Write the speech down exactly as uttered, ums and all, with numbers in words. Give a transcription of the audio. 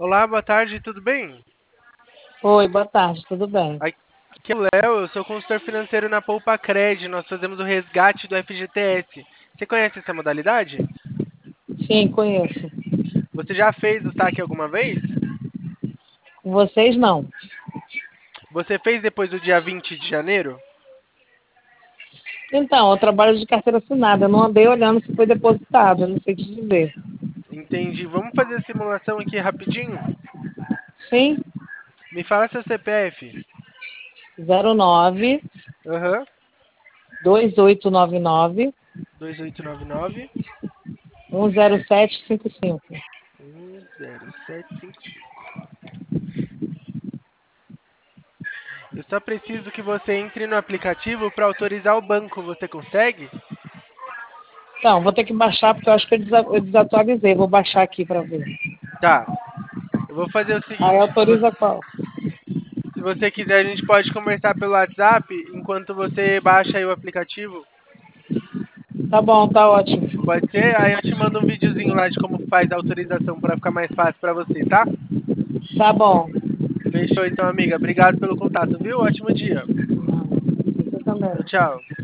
Olá, boa tarde, tudo bem? Oi, boa tarde, tudo bem? Aqui é o Léo, eu sou consultor financeiro na Poupa Cred. Nós fazemos o resgate do F G T S. Você conhece essa modalidade? Sim, conheço. Você já fez o saque alguma vez? Com vocês, não. Você fez depois do dia vinte de janeiro? Então, eu trabalho de carteira assinada. Eu não andei olhando se foi depositado, eu não sei te dizer. Entendi. Vamos fazer a simulação aqui rapidinho? Sim, Me fala seu C P F. zero nove Aham. dois oito nove nove dois oito nove nove um zero sete cinco cinco. um zero sete cinco cinco. Eu só preciso que você entre no aplicativo para autorizar o banco. Você consegue? Então, vou ter que baixar porque eu acho que eu desa- eu desatualizei. Vou baixar aqui para ver. Tá. Eu vou fazer o Aí seguinte, se autoriza você qual? Se você quiser, a gente pode conversar pelo WhatsApp enquanto você baixa aí o aplicativo. Tá bom, tá ótimo. Pode ser? Aí eu te mando um videozinho lá de como faz a autorização para ficar mais fácil para você, tá? Tá bom. Fechou então, amiga. Obrigado pelo contato, viu? Ótimo dia. Você também. Tchau, tchau.